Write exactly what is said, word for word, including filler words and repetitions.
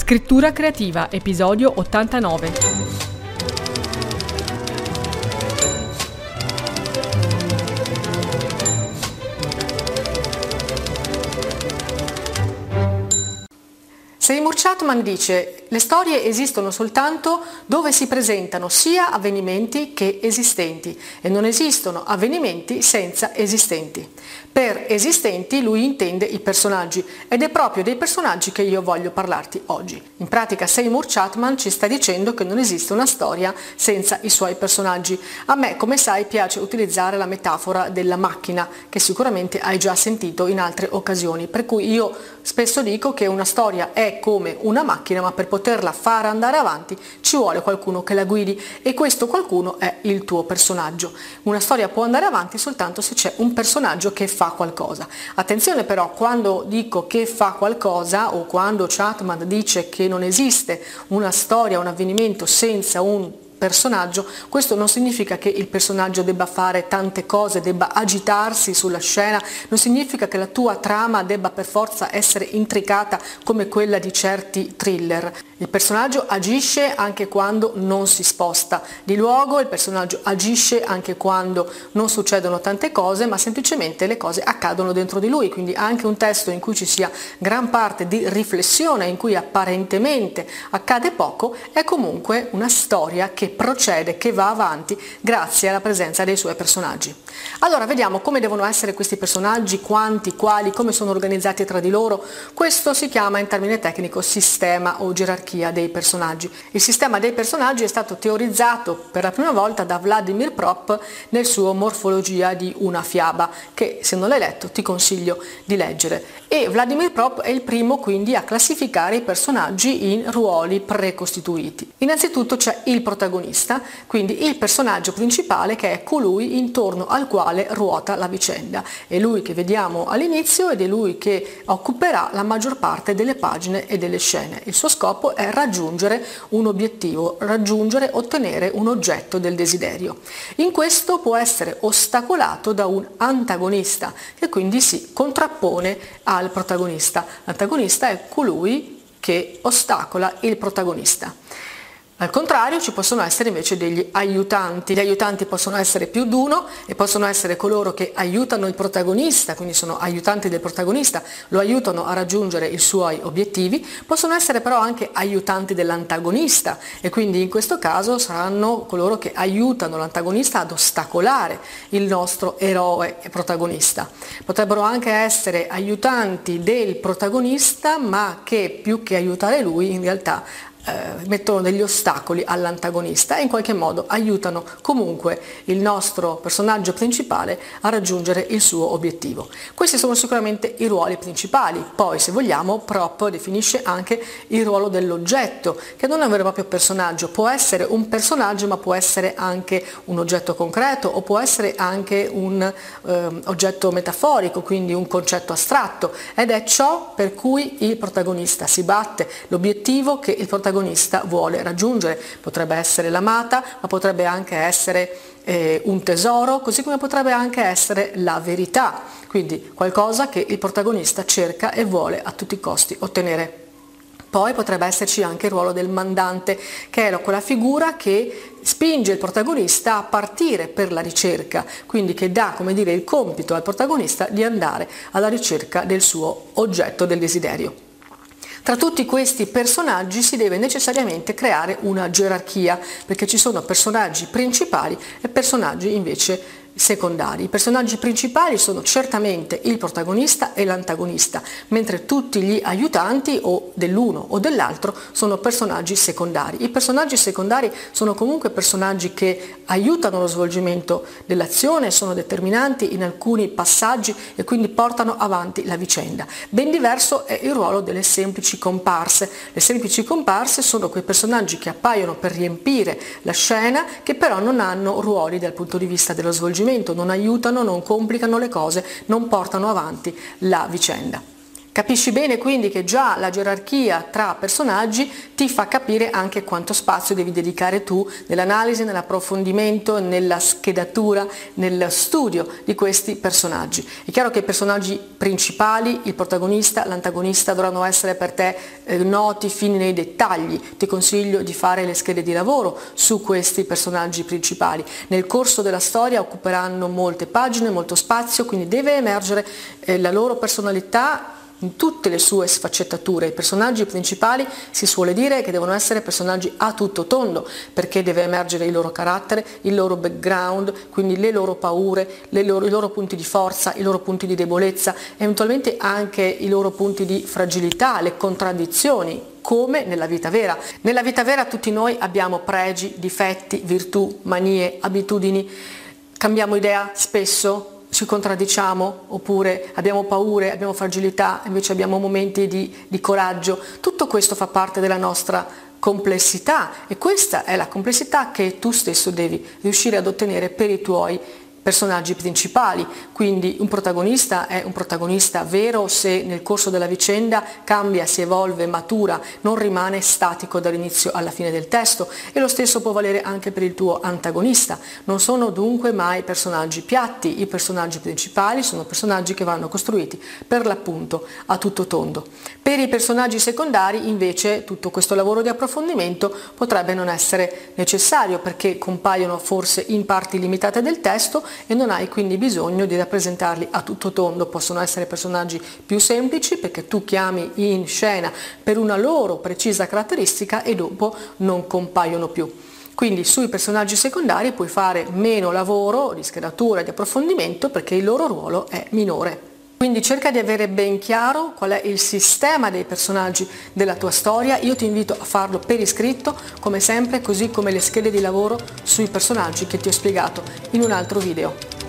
Scrittura creativa, episodio ottantanove. Seymour Chapman dice: le storie esistono soltanto dove si presentano sia avvenimenti che esistenti e non esistono avvenimenti senza esistenti. Per esistenti lui intende i personaggi ed è proprio dei personaggi che io voglio parlarti oggi. In pratica Seymour Chapman ci sta dicendo che non esiste una storia senza i suoi personaggi. A me, come sai, piace utilizzare la metafora della macchina, che sicuramente hai già sentito in altre occasioni, per cui io spesso dico che una storia è come una macchina, ma per poterla fare andare avanti ci vuole qualcuno che la guidi e questo qualcuno è il tuo personaggio. Una storia può andare avanti soltanto se c'è un personaggio che fa qualcosa. Attenzione però, quando dico che fa qualcosa o quando Chapman dice che non esiste una storia, un avvenimento senza un personaggio, questo non significa che il personaggio debba fare tante cose, debba agitarsi sulla scena, non significa che la tua trama debba per forza essere intricata come quella di certi thriller. Il personaggio agisce anche quando non si sposta di luogo, il personaggio agisce anche quando non succedono tante cose, ma semplicemente le cose accadono dentro di lui, quindi anche un testo in cui ci sia gran parte di riflessione, in cui apparentemente accade poco, è comunque una storia che procede, che va avanti grazie alla presenza dei suoi personaggi. Allora vediamo come devono essere questi personaggi, quanti, quali, come sono organizzati tra di loro. Questo si chiama in termine tecnico sistema o gerarchia dei personaggi. Il sistema dei personaggi è stato teorizzato per la prima volta da Vladimir Prop nel suo Morfologia di una fiaba, che se non l'hai letto ti consiglio di leggere. E Vladimir Prop è il primo quindi a classificare i personaggi in ruoli precostituiti. Innanzitutto c'è il protagonista, quindi il personaggio principale, che è colui intorno al quale ruota la vicenda. È lui che vediamo all'inizio ed è lui che occuperà la maggior parte delle pagine e delle scene. Il suo scopo è raggiungere un obiettivo, raggiungere, ottenere un oggetto del desiderio. In questo può essere ostacolato da un antagonista che quindi si contrappone al protagonista. L'antagonista è colui che ostacola il protagonista. Al contrario ci possono essere invece degli aiutanti. Gli aiutanti possono essere più di uno e possono essere coloro che aiutano il protagonista, quindi sono aiutanti del protagonista, lo aiutano a raggiungere i suoi obiettivi. Possono essere però anche aiutanti dell'antagonista e quindi in questo caso saranno coloro che aiutano l'antagonista ad ostacolare il nostro eroe e protagonista. Potrebbero anche essere aiutanti del protagonista, ma che più che aiutare lui in realtà Eh, mettono degli ostacoli all'antagonista e in qualche modo aiutano comunque il nostro personaggio principale a raggiungere il suo obiettivo. Questi sono sicuramente i ruoli principali. Poi, se vogliamo, Prop definisce anche il ruolo dell'oggetto, che non è un vero e proprio personaggio, può essere un personaggio ma può essere anche un oggetto concreto o può essere anche un eh, oggetto metaforico, quindi un concetto astratto, ed è ciò per cui il protagonista si batte, l'obiettivo che il protagonista vuole raggiungere. Potrebbe essere l'amata, ma potrebbe anche essere eh, un tesoro, così come potrebbe anche essere la verità, quindi qualcosa che il protagonista cerca e vuole a tutti i costi ottenere. Poi potrebbe esserci anche il ruolo del mandante, che è quella figura che spinge il protagonista a partire per la ricerca, quindi che dà, come dire, il compito al protagonista di andare alla ricerca del suo oggetto del desiderio. Tra tutti questi personaggi si deve necessariamente creare una gerarchia, perché ci sono personaggi principali e personaggi invece secondari. I personaggi principali sono certamente il protagonista e l'antagonista, mentre tutti gli aiutanti o dell'uno o dell'altro sono personaggi secondari. I personaggi secondari sono comunque personaggi che aiutano lo svolgimento dell'azione, sono determinanti in alcuni passaggi e quindi portano avanti la vicenda. Ben diverso è il ruolo delle semplici comparse. Le semplici comparse sono quei personaggi che appaiono per riempire la scena, che però non hanno ruoli dal punto di vista dello svolgimento, non aiutano, non complicano le cose, non portano avanti la vicenda. Capisci bene quindi che già la gerarchia tra personaggi ti fa capire anche quanto spazio devi dedicare tu nell'analisi, nell'approfondimento, nella schedatura, nel studio di questi personaggi. È chiaro che i personaggi principali, il protagonista, l'antagonista, dovranno essere per te eh, noti fino nei dettagli. Ti consiglio di fare le schede di lavoro su questi personaggi principali. Nel corso della storia occuperanno molte pagine, molto spazio, quindi deve emergere eh, la loro personalità in tutte le sue sfaccettature. I personaggi principali si suole dire che devono essere personaggi a tutto tondo, perché deve emergere il loro carattere, il loro background, quindi le loro paure, le loro, i loro punti di forza, i loro punti di debolezza, eventualmente anche i loro punti di fragilità, le contraddizioni, come nella vita vera. Nella vita vera tutti noi abbiamo pregi, difetti, virtù, manie, abitudini, cambiamo idea spesso, ci contraddiciamo, oppure abbiamo paure, abbiamo fragilità, invece abbiamo momenti di, di coraggio. Tutto questo fa parte della nostra complessità e questa è la complessità che tu stesso devi riuscire ad ottenere per i tuoi personaggi principali. Quindi un protagonista è un protagonista vero se nel corso della vicenda cambia, si evolve, matura, non rimane statico dall'inizio alla fine del testo, e lo stesso può valere anche per il tuo antagonista. Non sono dunque mai personaggi piatti, i personaggi principali sono personaggi che vanno costruiti per l'appunto a tutto tondo. Per i personaggi secondari invece tutto questo lavoro di approfondimento potrebbe non essere necessario, perché compaiono forse in parti limitate del testo e non hai quindi bisogno di rappresentarli a tutto tondo. Possono essere personaggi più semplici perché tu chiami in scena per una loro precisa caratteristica e dopo non compaiono più. Quindi sui personaggi secondari puoi fare meno lavoro di schedatura e di approfondimento perché il loro ruolo è minore. Quindi cerca di avere ben chiaro qual è il sistema dei personaggi della tua storia. Io ti invito a farlo per iscritto, come sempre, così come le schede di lavoro sui personaggi che ti ho spiegato in un altro video.